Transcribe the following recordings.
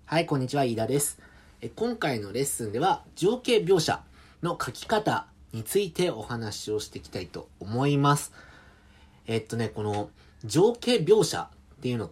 はい、こんにちは、飯田です。今回のレッスンでは、情景描写の書き方についてお話をしていきたいと思います。この情景描写っていうのって、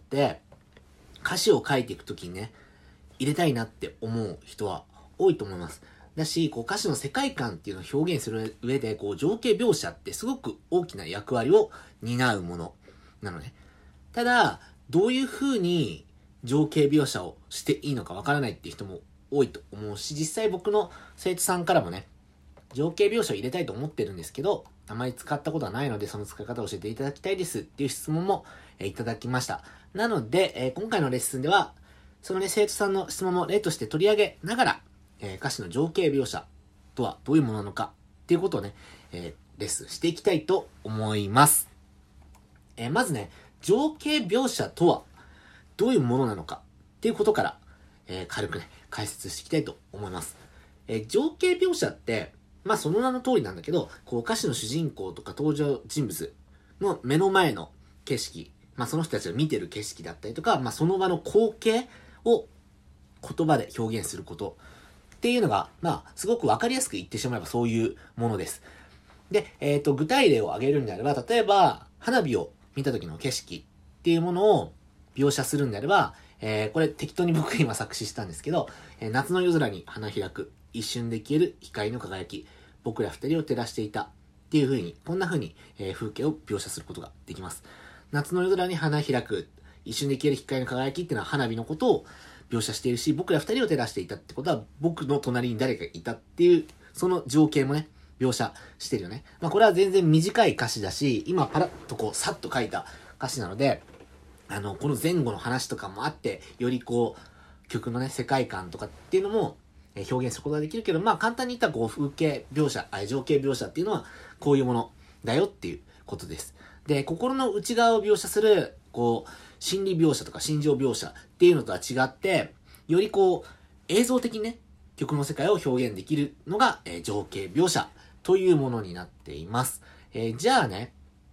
歌詞を書いていくときにね、入れたいなって思う人は多いと思います。だし、歌詞の世界観っていうのを表現する上で、情景描写ってすごく大きな役割を担うものなのね。ただ、どういう風に情景描写をしていいのかわからないっていう人も多いと思うし、実際僕の生徒さんからもね、情景描写を入れたいと思ってるんですけど、あまり使ったことはないので、その使い方を教えていただきたいですっていう質問もいただきました。なので、今回のレッスンでは、そのね、生徒さんの質問も例として取り上げながら、歌詞の情景描写とはどういうものなのかっていうことをね、レッスンしていきたいと思います。まずね、情景描写とはどういうものなのかっていうことから、軽くね、解説していきたいと思います。情景描写って、その名の通りなんだけど、歌詞の主人公とか登場人物の目の前の景色、その人たちが見てる景色だったりとか、その場の光景を言葉で表現することっていうのが、すごくわかりやすく言ってしまえばそういうものです。で、具体例を挙げるんであれば、例えば、花火を見た時の景色っていうものを描写するんであれば、これ適当に僕今作詞したんですけど、夏の夜空に花開く、一瞬で消える光の輝き、僕ら二人を照らしていたっていう風に、こんな風に、風景を描写することができます。夏の夜空に花開く、一瞬で消える光の輝きっていうのは花火のことを描写しているし、僕ら二人を照らしていたってことは、僕の隣に誰かいたっていう、その情景もね、描写してるよね。これは全然短い歌詞だし、今パラッとさっと書いた歌詞なので、この前後の話とかもあって、より曲のね、世界観とかっていうのも、表現することができるけど、簡単に言ったら風景描写、情景描写っていうのは、こういうものだよっていうことです。で、心の内側を描写する、心理描写とか心情描写っていうのとは違って、より映像的にね、曲の世界を表現できるのが、情景描写というものになっています。じゃあね、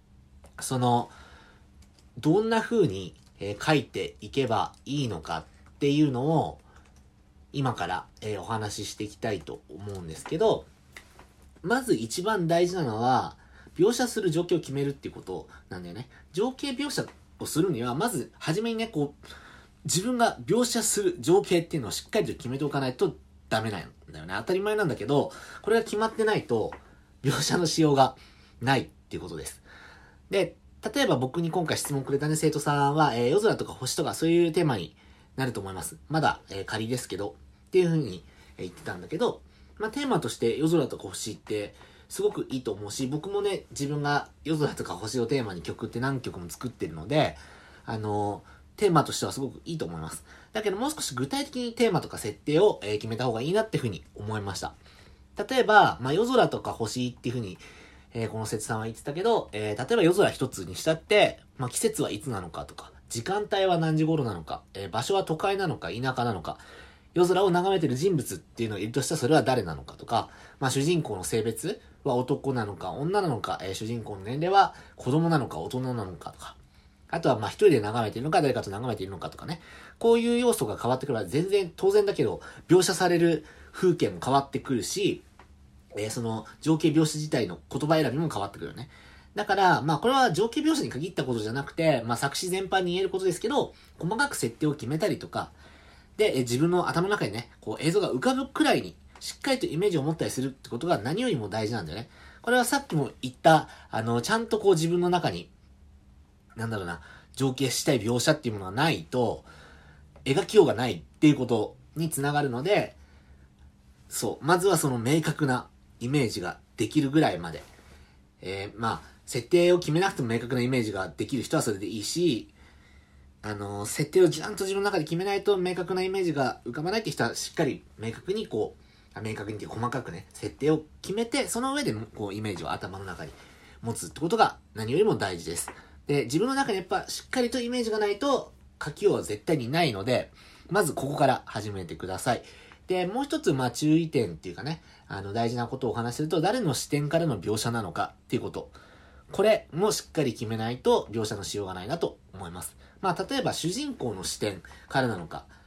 どんな風に書いていけばいいのかっていうのを今からお話ししていきたいと思うんですけど、まず一番大事なのは描写する状況を決めるっていうことなんだよね。情景描写をするにはまず初めにね、自分が描写する情景っていうのをしっかりと決めておかないとダメなんだよね。当たり前なんだけど、これが決まってないと描写のしようがないっていうことです。で、例えば僕に今回質問くれたね、生徒さんは、夜空とか星とかそういうテーマになると思います。まだ、仮ですけど、っていう風に、言ってたんだけど、テーマとして夜空とか星ってすごくいいと思うし、僕もね、自分が夜空とか星をテーマに曲って何曲も作ってるので、テーマとしてはすごくいいと思います。だけどもう少し具体的にテーマとか設定を、決めた方がいいなっていう風に思いました。例えば、夜空とか星っていう風にこの生徒さんは言ってたけど、例えば夜空一つにしたって、季節はいつなのかとか、時間帯は何時頃なのか、場所は都会なのか田舎なのか、夜空を眺めてる人物っていうのをいるとしたらそれは誰なのかとか、主人公の性別は男なのか女なのか、主人公の年齢は子供なのか大人なのかとか、あとは一人で眺めているのか誰かと眺めているのかとかね、こういう要素が変わってくるのは全然当然だけど、描写される風景も変わってくるし、その情景描写自体の言葉選びも変わってくるよね。だから、これは情景描写に限ったことじゃなくて、作詞全般に言えることですけど、細かく設定を決めたりとか、で、自分の頭の中にね、映像が浮かぶくらいに、しっかりとイメージを持ったりするってことが何よりも大事なんだよね。これはさっきも言った、ちゃんと自分の中に、情景したい描写っていうものがないと、描きようがないっていうことにつながるので、まずはその明確なイメージができるぐらいまで。設定を決めなくても明確なイメージができる人はそれでいいし、設定をちゃんと自分の中で決めないと明確なイメージが浮かばないって人はしっかり明確にって細かくね、設定を決めて、その上でイメージを頭の中に持つってことが何よりも大事です。で、自分の中にやっぱしっかりとイメージがないと書きようは絶対にないので、まずここから始めてください。で、もう一つ、注意点っていうかね、大事なことをお話しすると、誰の視点からの描写なのかっていうこと。これもしっかり決めないと描写のしようがないなと思います。例えば主人公の視点からなのか、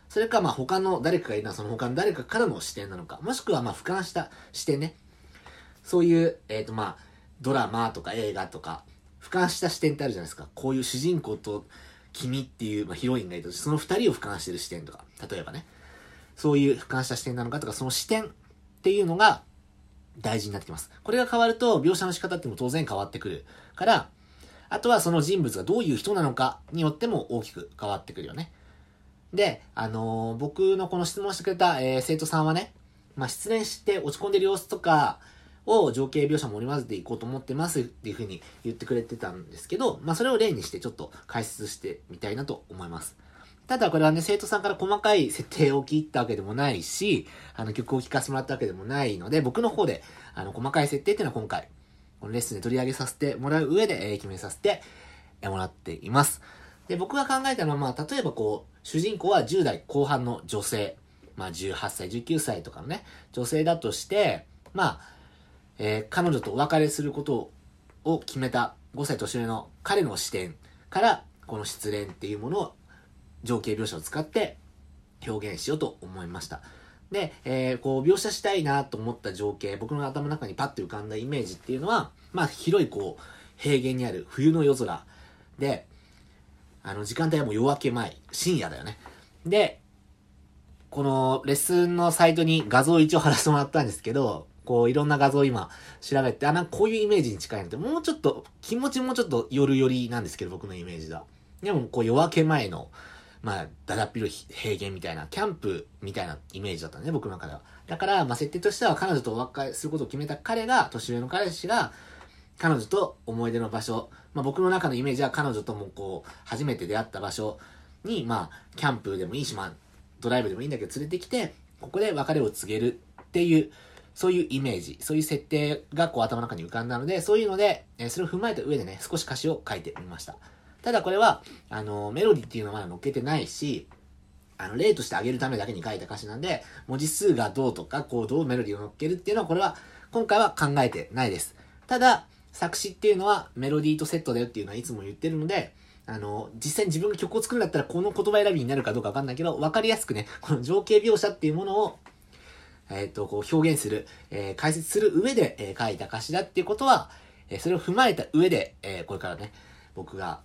それかまあ他の誰かがいるのはその他の誰かからの視点なのか、もしくはまあ俯瞰した視点ね。そういう、まあ、ドラマとか映画とか、俯瞰した視点ってあるじゃないですか。こういう主人公と君っていう、まあ、ヒロインがいると、その二人を俯瞰してる視点とか、例えばね。そういう俯瞰した視点なのかとか、その視点っていうのが大事になってきます。これが変わると、描写の仕方っても当然変わってくるから、あとはその人物がどういう人なのかによっても大きく変わってくるよね。で、僕のこの質問してくれた、生徒さんはね、まあ、失恋して落ち込んでる様子とかを情景描写も織り交ぜていこうと思ってますっていう風に言ってくれてたんですけど、まあ、それを例にしてちょっと解説してみたいなと思います。ただこれはね、生徒さんから細かい設定を聞いたわけでもないし、曲を聴かせてもらったわけでもないので、僕の方で、細かい設定っていうのは今回、このレッスンで取り上げさせてもらう上で、決めさせてもらっています。で、僕が考えたのは、まあ、例えばこう、主人公は10代後半の女性、まあ、18歳、19歳とかのね、女性だとして、まあ、彼女とお別れすることを決めた5歳年上の彼の視点から、この失恋っていうものを情景描写を使って表現しようと思いました。で、こう描写したいなと思った情景、僕の頭の中にパッと浮かんだイメージっていうのは、まあ広いこう、平原にある冬の夜空で、時間帯はもう夜明け前、深夜だよね。で、このレッスンのサイトに画像を一応貼らせてもらったんですけど、こういろんな画像を今調べて、なんかこういうイメージに近いので、もうちょっと、気持ちもちょっと夜寄りなんですけど、僕のイメージだ。でもこう夜明け前の、まあ、だだっ広い平原みたいな、キャンプみたいなイメージだったね、僕の中では。だから、まあ、設定としては彼女とお別れすることを決めた彼が、年上の彼氏が、彼女と思い出の場所、まあ、僕の中のイメージは彼女ともこう、初めて出会った場所に、まあ、キャンプでもいいし、まあ、ドライブでもいいんだけど連れてきて、ここで別れを告げるっていう、そういうイメージ、そういう設定がこう頭の中に浮かんだので、そういうので、それを踏まえた上でね、少し歌詞を書いてみました。ただこれは、メロディっていうのはまだ載っけてないし、例としてあげるためだけに書いた歌詞なんで、文字数がどうとか、こうどうメロディを乗っけるっていうのは、これは、今回は考えてないです。ただ、作詞っていうのはメロディーとセットだよっていうのはいつも言ってるので、実際に自分が曲を作るんだったらこの言葉選びになるかどうかわかんないけど、わかりやすくね、この情景描写っていうものを、こう表現する、解説する上で、書いた歌詞だっていうことは、それを踏まえた上で、これからね、僕が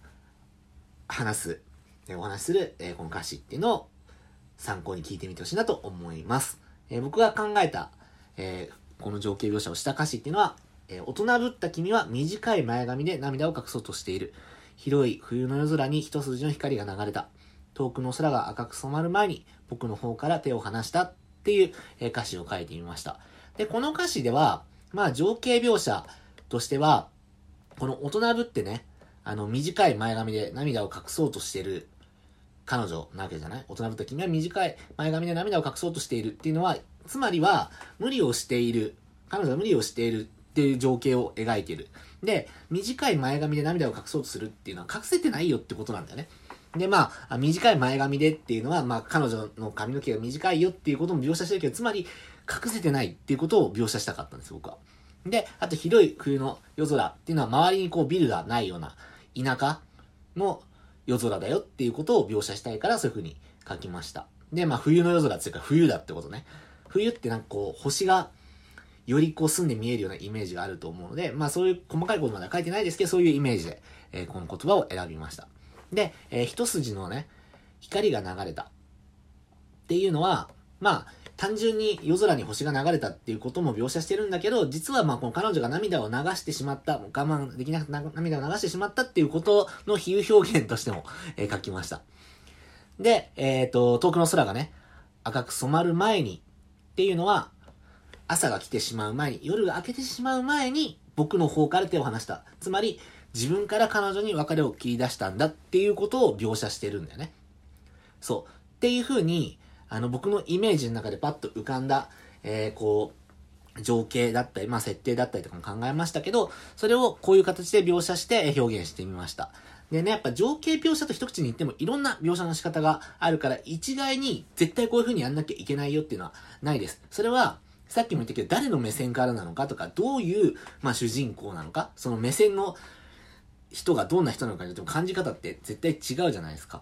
お話しする、この歌詞っていうのを参考に聞いてみてほしいなと思います。僕が考えた、この情景描写をした歌詞っていうのは、大人ぶった君は短い前髪で涙を隠そうとしている。広い冬の夜空に一筋の光が流れた。遠くの空が赤く染まる前に僕の方から手を離したっていう、歌詞を書いてみました。で、この歌詞では、まあ情景描写としては、この大人ぶってね、短い前髪で涙を隠そうとしている彼女なわけじゃない？大人ぶった君は短い前髪で涙を隠そうとしているっていうのは、つまりは、無理をしている。彼女が無理をしているっていう情景を描いている。で、短い前髪で涙を隠そうとするっていうのは隠せてないよってことなんだよね。で、まあ、短い前髪でっていうのは、まあ、彼女の髪の毛が短いよっていうことも描写してるけど、つまり、隠せてないっていうことを描写したかったんです、僕は。で、あと広い冬の夜空っていうのは、周りにこうビルがないような田舎の夜空だよっていうことを描写したいから、そういう風に書きました。で、まあ、冬の夜空っていうか、冬だってことね。冬ってなんかこう、星が、よりこう澄んで見えるようなイメージがあると思うので、まあそういう細かいことまでは書いてないですけど、そういうイメージで、この言葉を選びました。で、一筋のね、光が流れたっていうのは、まあ単純に夜空に星が流れたっていうことも描写してるんだけど、実はまあこの彼女が涙を流してしまった、我慢できなくて涙を流してしまったっていうことの比喩表現としても、書きました。で、遠くの空がね、赤く染まる前にっていうのは、朝が来てしまう前に、夜が明けてしまう前に、僕の方から手を離した。つまり、自分から彼女に別れを切り出したんだっていうことを描写してるんだよね。そう。っていう風に、僕のイメージの中でパッと浮かんだ、こう、情景だったり、まあ設定だったりとかも考えましたけど、それをこういう形で描写して表現してみました。でね、やっぱ情景描写と一口に言ってもいろんな描写の仕方があるから、一概に絶対こういう風にやんなきゃいけないよっていうのはないです。それは、さっきも言ったけど、誰の目線からなのかとか、どういう、まあ、主人公なのか、その目線の人がどんな人なのかによっても感じ方って絶対違うじゃないですか。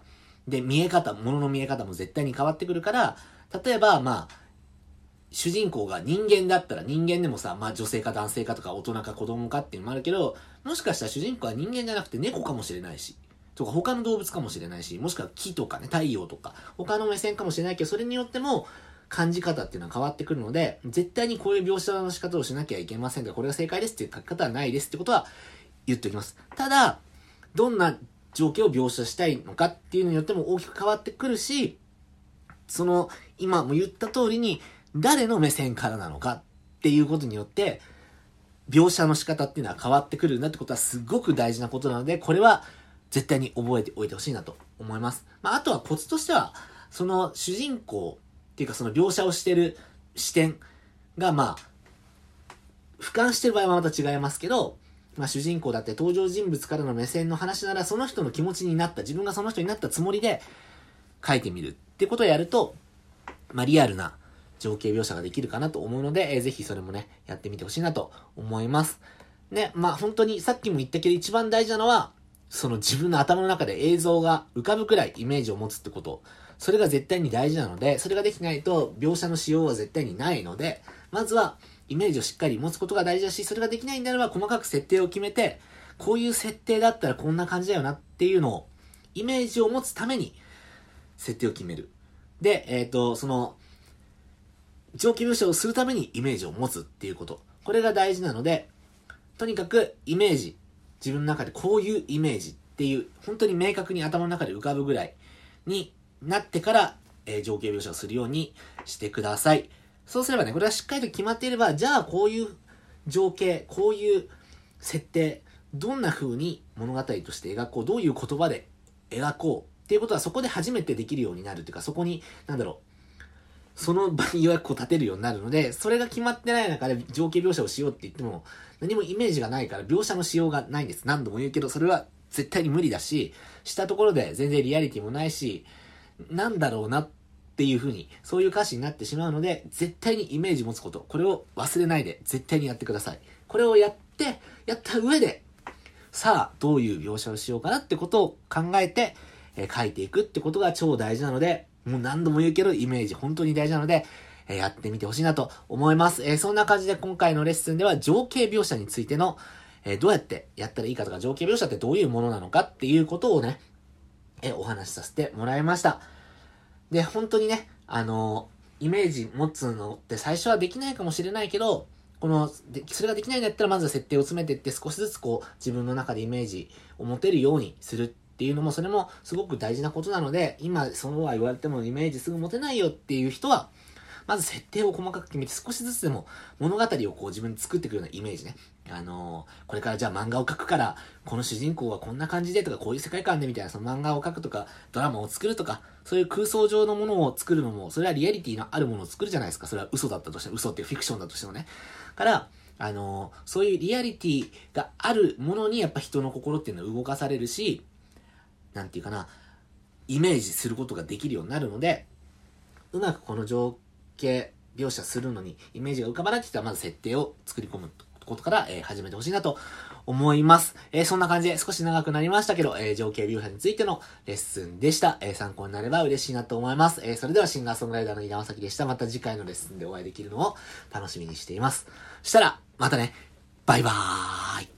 で、物の見え方も絶対に変わってくるから、例えば、主人公が人間だったら人間でもさ、女性か男性かとか大人か子供かっていうのもあるけど、もしかしたら主人公は人間じゃなくて猫かもしれないし、とか他の動物かもしれないし、もしくは木とかね、太陽とか、他の目線かもしれないけど、それによっても感じ方っていうのは変わってくるので、絶対にこういう描写の仕方をしなきゃいけませんが、これが正解ですっていう書き方はないですってことは言っておきます。ただ、どんな状況を描写したいのかっていうのによっても大きく変わってくるし、今も言った通りに、誰の目線からなのかっていうことによって、描写の仕方っていうのは変わってくるんだってことはすごく大事なことなので、これは絶対に覚えておいてほしいなと思います。あとはコツとしては、その主人公っていうかその描写をしてる視点が俯瞰してる場合はまた違いますけど、主人公だって登場人物からの目線の話なら、その人の気持ちになった、自分がその人になったつもりで書いてみるってことをやると、リアルな情景描写ができるかなと思うので、ぜひそれもね、やってみてほしいなと思います。ね、本当にさっきも言ったけど一番大事なのは、その自分の頭の中で映像が浮かぶくらいイメージを持つってこと。それが絶対に大事なので、それができないと描写の仕様は絶対にないので、まずはイメージをしっかり持つことが大事だし、それができないんであれば細かく設定を決めて、こういう設定だったらこんな感じだよなっていうのを、イメージを持つために設定を決める。で、その、情景描写をするためにイメージを持つっていうこと。これが大事なので、とにかくイメージ、自分の中でこういうイメージっていう、本当に明確に頭の中で浮かぶぐらいになってから、情景描写をするようにしてください。そうすればね、これがしっかりと決まっていれば、じゃあこういう情景、こういう設定、どんな風に物語として描こう、どういう言葉で描こうっていうことはそこで初めてできるようになるっていうか、そこに、その場に予約を立てるようになるので、それが決まってない中で情景描写をしようって言っても、何もイメージがないから描写のしようがないんです。何度も言うけど、それは絶対に無理だし、したところで全然リアリティもないし、なんだろうなっていう風に、そういう歌詞になってしまうので、絶対にイメージ持つこと、これを忘れないで絶対にやってください。これをやった上で、さあ、どういう描写をしようかなってことを考えて、書いていくってことが超大事なので、もう何度も言うけど、イメージ本当に大事なので、やってみてほしいなと思います。そんな感じで今回のレッスンでは情景描写についての、どうやってやったらいいかとか、情景描写ってどういうものなのかっていうことをね、お話しさせてもらいました。で、本当にね、イメージ持つのって最初はできないかもしれないけど、それができないんだったらまずは設定を詰めていって少しずつ自分の中でイメージを持てるようにするっていうのも、それもすごく大事なことなので、今そうは言われてもイメージすぐ持てないよっていう人は、まず設定を細かく決めて少しずつでも物語を自分で作っていくようなイメージね。これからじゃあ漫画を描くから、この主人公はこんな感じでとか、こういう世界観でみたいな、その漫画を描くとか、ドラマを作るとか、そういう空想上のものを作るのも、それはリアリティのあるものを作るじゃないですか。それは嘘だったとしても、嘘っていうフィクションだとしてもね。から、そういうリアリティがあるものにやっぱ人の心っていうのは動かされるし、なんていうかな、イメージすることができるようになるので、うまくこの情景描写するのにイメージが浮かばないって言ったら、まず設定を作り込むことから、始めてほしいなと思います。そんな感じで少し長くなりましたけど、情景描写についてのレッスンでした。参考になれば嬉しいなと思います。それではシンガーソングライターの稲尾崎でした。また次回のレッスンでお会いできるのを楽しみにしています。そしたら、またね、バイバーイ。